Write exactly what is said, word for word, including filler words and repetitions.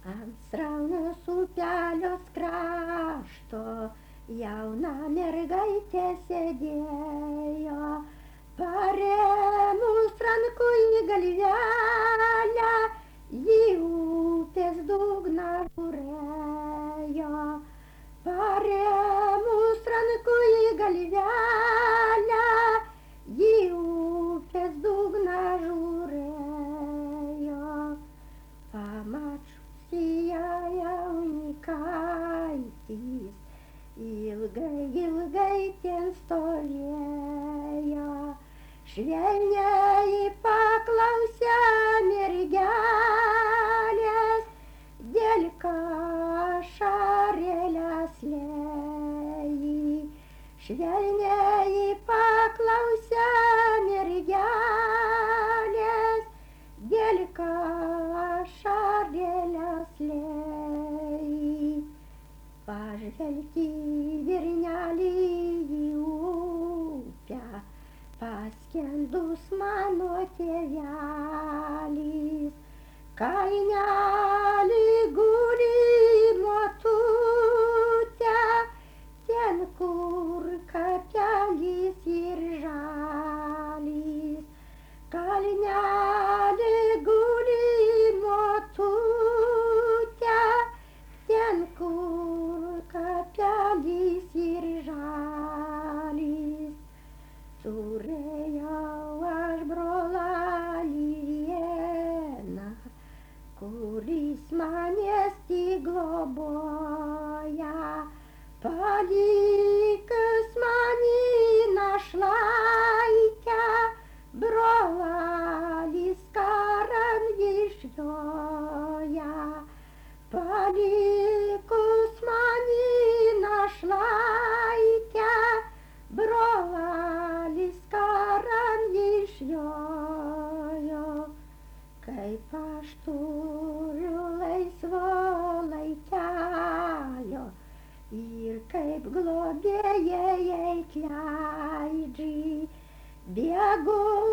Ant sraunios upelios krašto jauna mergaitė sėdėjo, paremus ranku į galvelę, ji upės dugną žiūrėjo. Paremus ranku į galvelę, ji upės dugną žiūrėjo. Pamačiusi ją jaunikaitis, ilgai, ilgai ten stovėjo. Švelniai paklausė mergelės, dėl ką ašarėles lieji. Švelniai paklausė mergelės, dėl ką ašarėles lieji. Pažvelgi virnelį į upę, paskendus mano tėvelis. Kalnelį guli motutė, ten kur kapelis ir žalis. Kalnelį guli motutė, ten kur kapelis ir žalis. Turėjau aš brolelį vieną, kuris manęs tik globoja. Palikęs manį našlaitę, brolelis karan išjoja. Palikus manį našlaitę, brolelis karan išjojo. Kaip aš turiu laisvo laikelio ir kaip globėjai atleidži, bėgu